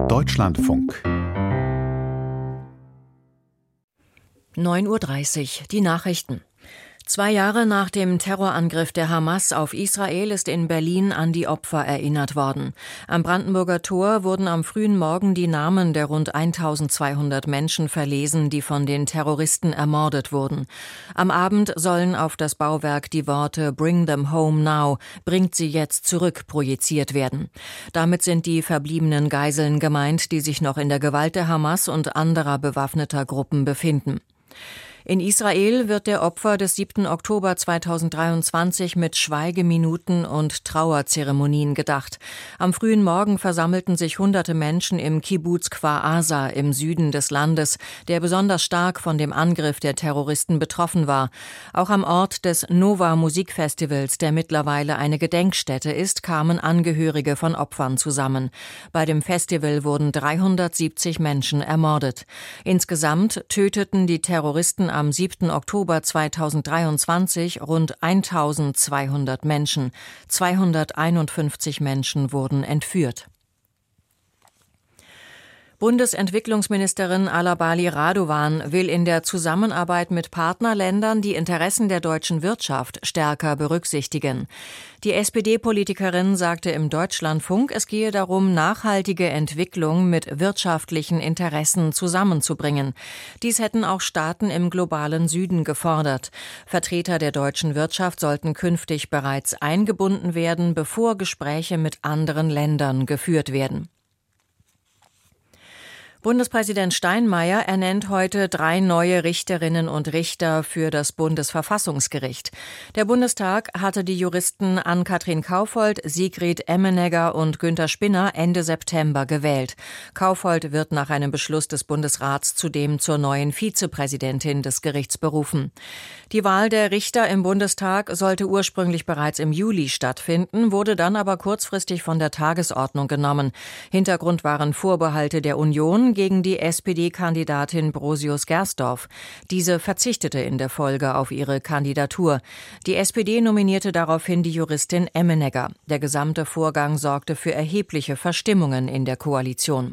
Deutschlandfunk 9:30 Uhr, die Nachrichten. 2 Jahre nach dem Terrorangriff der Hamas auf Israel ist in Berlin an die Opfer erinnert worden. Am Brandenburger Tor wurden am frühen Morgen die Namen der rund 1200 Menschen verlesen, die von den Terroristen ermordet wurden. Am Abend sollen auf das Bauwerk die Worte "Bring them home now", bringt sie jetzt zurück, projiziert werden. Damit sind die verbliebenen Geiseln gemeint, die sich noch in der Gewalt der Hamas und anderer bewaffneter Gruppen befinden. In Israel wird der Opfer des 7. Oktober 2023 mit Schweigeminuten und Trauerzeremonien gedacht. Am frühen Morgen versammelten sich hunderte Menschen im Kibbuz Kfar Aza im Süden des Landes, der besonders stark von dem Angriff der Terroristen betroffen war. Auch am Ort des Nova Musikfestivals, der mittlerweile eine Gedenkstätte ist, kamen Angehörige von Opfern zusammen. Bei dem Festival wurden 370 Menschen ermordet. Insgesamt töteten die Terroristen am 7. Oktober 2023 rund 1200 Menschen. 251 Menschen wurden entführt. Bundesentwicklungsministerin Alabali Radovan will in der Zusammenarbeit mit Partnerländern die Interessen der deutschen Wirtschaft stärker berücksichtigen. Die SPD-Politikerin sagte im Deutschlandfunk, es gehe darum, nachhaltige Entwicklung mit wirtschaftlichen Interessen zusammenzubringen. Dies hätten auch Staaten im globalen Süden gefordert. Vertreter der deutschen Wirtschaft sollten künftig bereits eingebunden werden, bevor Gespräche mit anderen Ländern geführt werden. Bundespräsident Steinmeier ernennt heute 3 neue Richterinnen und Richter für das Bundesverfassungsgericht. Der Bundestag hatte die Juristen Ann-Kathrin Kaufold, Sigrid Emmenegger und Günther Spinner Ende September gewählt. Kaufold wird nach einem Beschluss des Bundesrats zudem zur neuen Vizepräsidentin des Gerichts berufen. Die Wahl der Richter im Bundestag sollte ursprünglich bereits im Juli stattfinden, wurde dann aber kurzfristig von der Tagesordnung genommen. Hintergrund waren Vorbehalte der Union gegen die SPD-Kandidatin Brosius-Gersdorf. Diese verzichtete in der Folge auf ihre Kandidatur. Die SPD nominierte daraufhin die Juristin Emmenegger. Der gesamte Vorgang sorgte für erhebliche Verstimmungen in der Koalition.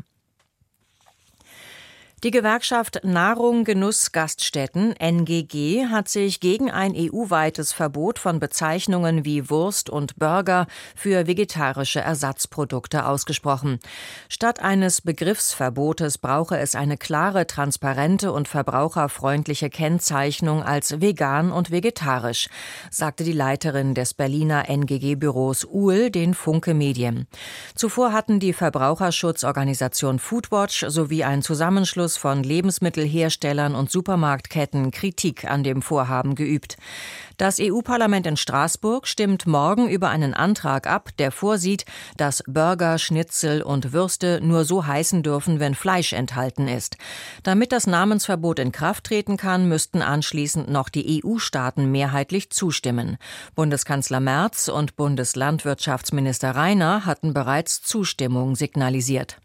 Die Gewerkschaft Nahrung, Genuss, Gaststätten, NGG, hat sich gegen ein EU-weites Verbot von Bezeichnungen wie Wurst und Burger für vegetarische Ersatzprodukte ausgesprochen. Statt eines Begriffsverbotes brauche es eine klare, transparente und verbraucherfreundliche Kennzeichnung als vegan und vegetarisch, sagte die Leiterin des Berliner NGG-Büros Uhl den Funke Medien. Zuvor hatten die Verbraucherschutzorganisation Foodwatch sowie ein Zusammenschluss von Lebensmittelherstellern und Supermarktketten Kritik an dem Vorhaben geübt. Das EU-Parlament in Straßburg stimmt morgen über einen Antrag ab, der vorsieht, dass Burger, Schnitzel und Würste nur so heißen dürfen, wenn Fleisch enthalten ist. Damit das Namensverbot in Kraft treten kann, müssten anschließend noch die EU-Staaten mehrheitlich zustimmen. Bundeskanzler Merz und Bundeslandwirtschaftsminister Rainer hatten bereits Zustimmung signalisiert.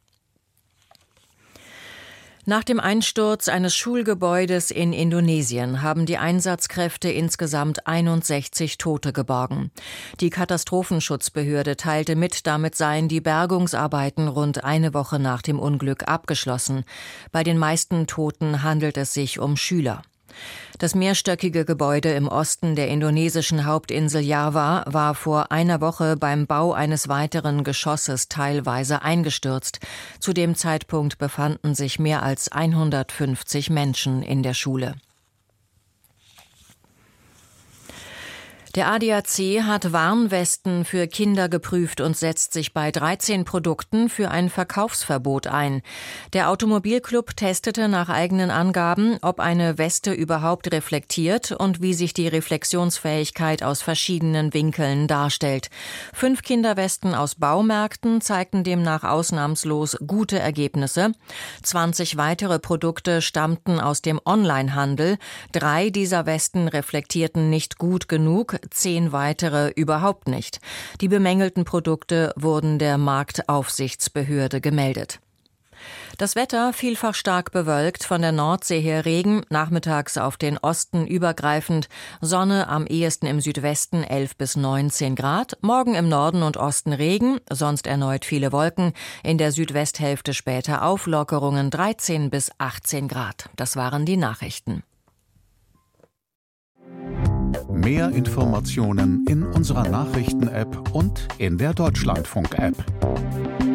Nach dem Einsturz eines Schulgebäudes in Indonesien haben die Einsatzkräfte insgesamt 61 Tote geborgen. Die Katastrophenschutzbehörde teilte mit, damit seien die Bergungsarbeiten rund eine Woche nach dem Unglück abgeschlossen. Bei den meisten Toten handelt es sich um Schüler. Das mehrstöckige Gebäude im Osten der indonesischen Hauptinsel Java war vor einer Woche beim Bau eines weiteren Geschosses teilweise eingestürzt. Zu dem Zeitpunkt befanden sich mehr als 150 Menschen in der Schule. Der ADAC hat Warnwesten für Kinder geprüft und setzt sich bei 13 Produkten für ein Verkaufsverbot ein. Der Automobilclub testete nach eigenen Angaben, ob eine Weste überhaupt reflektiert und wie sich die Reflexionsfähigkeit aus verschiedenen Winkeln darstellt. 5 Kinderwesten aus Baumärkten zeigten demnach ausnahmslos gute Ergebnisse. 20 weitere Produkte stammten aus dem Onlinehandel. 3 dieser Westen reflektierten nicht gut genug, 10 weitere überhaupt nicht. Die bemängelten Produkte wurden der Marktaufsichtsbehörde gemeldet. Das Wetter vielfach stark bewölkt, von der Nordsee her Regen, nachmittags auf den Osten übergreifend, Sonne am ehesten im Südwesten 11 bis 19 Grad, morgen im Norden und Osten Regen, sonst erneut viele Wolken, in der Südwesthälfte später Auflockerungen 13 bis 18 Grad. Das waren die Nachrichten. Mehr Informationen in unserer Nachrichten-App und in der Deutschlandfunk-App.